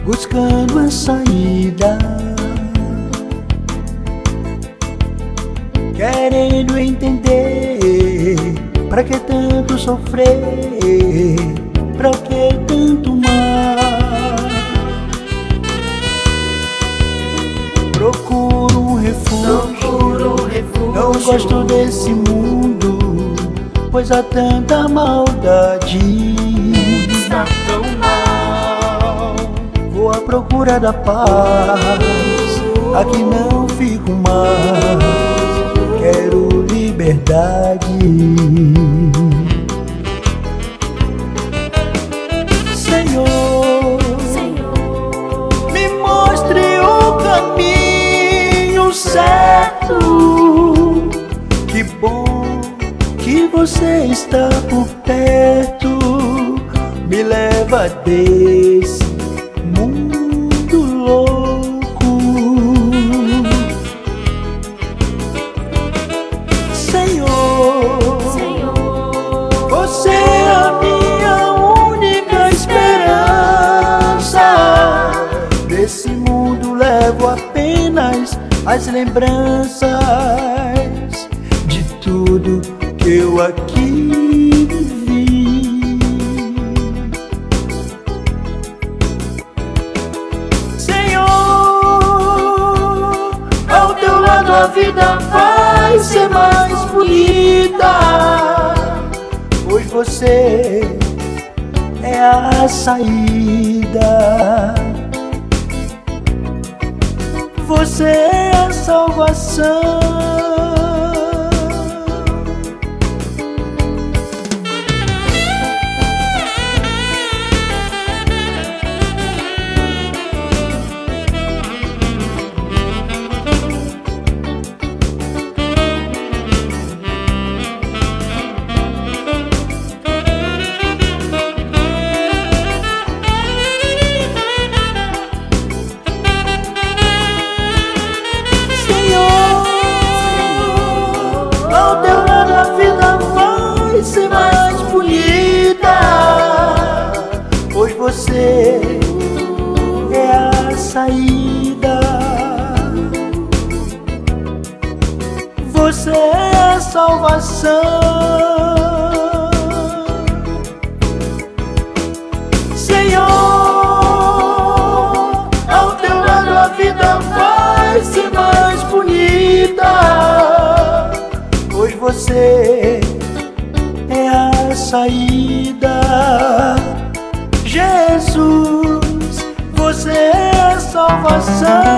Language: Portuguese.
buscando a saída, querendo entender pra que tanto sofrer, pra que tanto mal. Procuro um refúgio, não gosto desse mundo, pois há tanta maldade. Está tão mal. Vou à procura da paz, aqui não fico mais, quero liberdade. Senhor, me mostre o caminho certo. Que bom que você está por perto, me leva desse mundo louco. Senhor, você é a minha única esperança. Desse mundo levo apenas as lembranças de tudo que eu aqui vivi. Senhor, ao teu lado a vida vai ser mais bonita, pois você é a saída, você é a salvação. Ser mais bonita, pois você é a saída, você é a salvação. Senhor, ao teu lado a vida vai ser mais bonita, pois você é a saída. Jesus, você é a salvação.